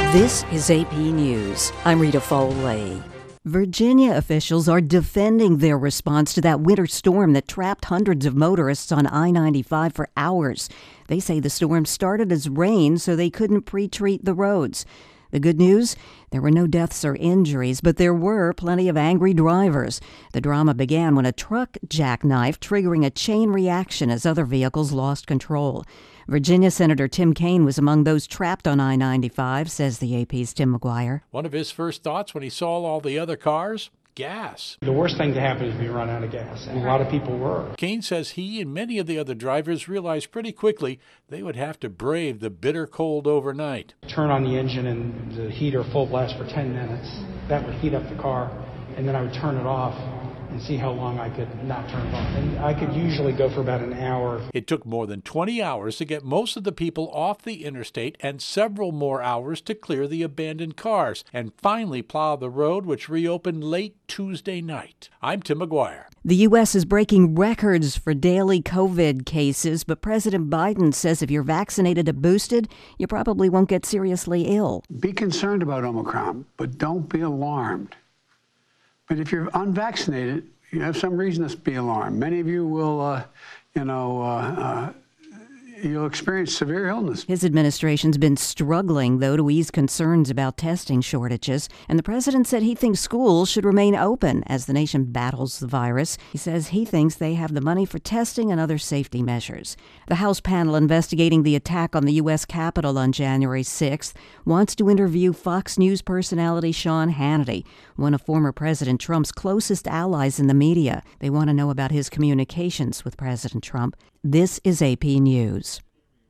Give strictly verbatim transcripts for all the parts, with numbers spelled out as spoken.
This is A P News. I'm Rita Foley. Virginia officials are defending their response to that winter storm that trapped hundreds of motorists on I ninety-five for hours. They say the storm started as rain, so they couldn't pre-treat the roads. The good news? There were no deaths or injuries, but there were plenty of angry drivers. The drama began when a truck jackknifed, triggering a chain reaction as other vehicles lost control. Virginia Senator Tim Kaine was among those trapped on I ninety-five, says the A P's Tim McGuire. One of his first thoughts when he saw all the other cars? Gas. The worst thing to happen is if you run out of gas, and a lot of people were. Kaine says he and many of the other drivers realized pretty quickly they would have to brave the bitter cold overnight. Turn on the engine and the heater full blast for ten minutes. That would heat up the car, and then I would turn it off and see how long I could not turn it on. And I could usually go for about an hour. It took more than twenty hours to get most of the people off the interstate and several more hours to clear the abandoned cars and finally plow the road, which reopened late Tuesday night. I'm Tim McGuire. The U S is breaking records for daily COVID cases, but President Biden says if you're vaccinated or boosted, you probably won't get seriously ill. Be concerned about Omicron, but don't be alarmed. But if you're unvaccinated, you have some reason to be alarmed. Many of you will, uh, you know, uh, uh, you'll experience severe illness. His administration's been struggling, though, to ease concerns about testing shortages. And the president said he thinks schools should remain open as the nation battles the virus. He says he thinks they have the money for testing and other safety measures. The House panel investigating the attack on the U S Capitol on January sixth wants to interview Fox News personality Sean Hannity, one of former President Trump's closest allies in the media. They want to know about his communications with President Trump. This is A P News.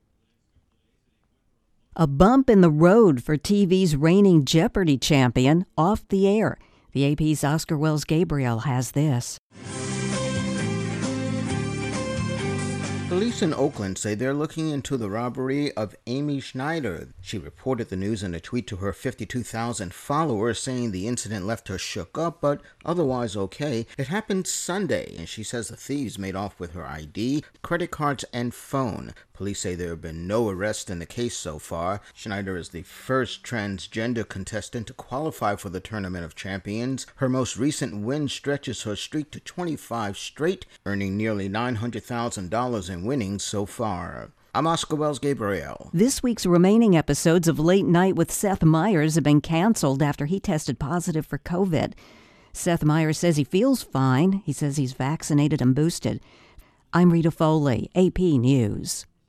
A bump in the road for T V's reigning Jeopardy champion off the air. The A P's Oscar Wells Gabriel has this. Police in Oakland say they're looking into the robbery of Amy Schneider. She reported the news in a tweet to her fifty-two thousand followers, saying the incident left her shook up, but otherwise okay. It happened Sunday, and she says the thieves made off with her I D, credit cards, and phone. Police say there have been no arrests in the case so far. Schneider is the first transgender contestant to qualify for the Tournament of Champions. Her most recent win stretches her streak to twenty-five straight, earning nearly nine hundred thousand dollars in winnings so far. I'm Oscar Wells Gabriel. This week's remaining episodes of Late Night with Seth Meyers have been canceled after he tested positive for COVID. Seth Meyers says he feels fine. He says he's vaccinated and boosted. I'm Rita Foley, A P News.